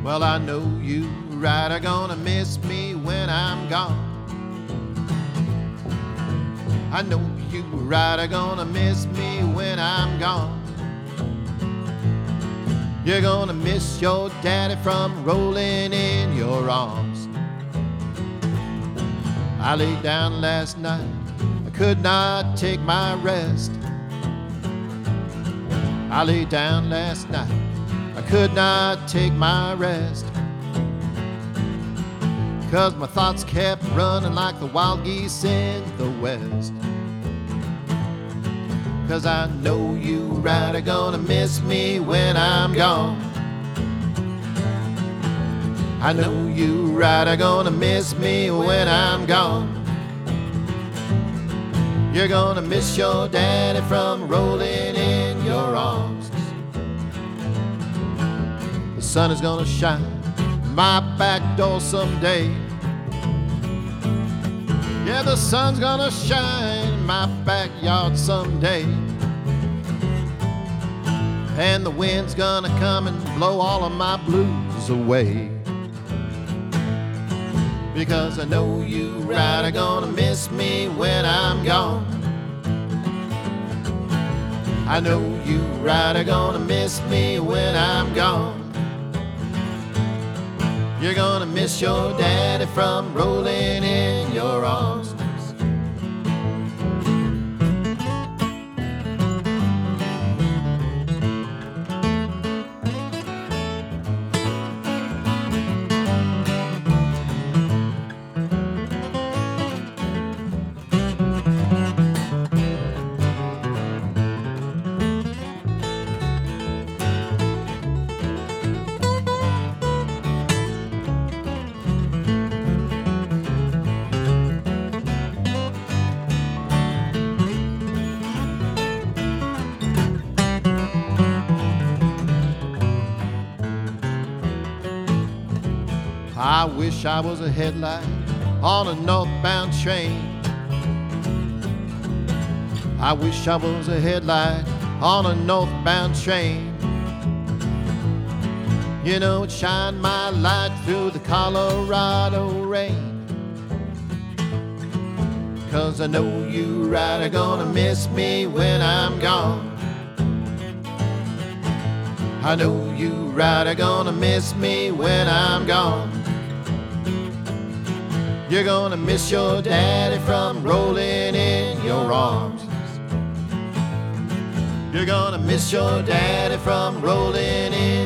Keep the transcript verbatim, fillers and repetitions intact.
Well, I know you right are gonna miss me when I'm gone. I know you right are gonna miss me when I'm gone. You're gonna miss your daddy from rolling in your arms. I laid down last night, I could not take my rest. I laid down last night, I could not take my rest. 'Cause my thoughts kept running like the wild geese in the west. 'Cause I know you right are gonna miss me when I'm gone. I know you right are gonna miss me when I'm gone. You're gonna miss your daddy from rolling in your arms. The sun is gonna shine my back door someday. Yeah, the sun's gonna shine in my backyard someday. And the wind's gonna come and blow all of my blues away. Because I know you right are gonna miss me when I'm gone. I know you right are gonna miss me when I'm gone. You're gonna miss your daddy from rolling in your arms. I wish I was a headlight on a northbound train. I wish I was a headlight on a northbound train. You know, it shine my light through the Colorado rain. 'Cause I know you right are gonna miss me when I'm gone. I know you right are gonna miss me when I'm gone. You're gonna miss your daddy from rolling in your arms. You're gonna miss your daddy from rolling in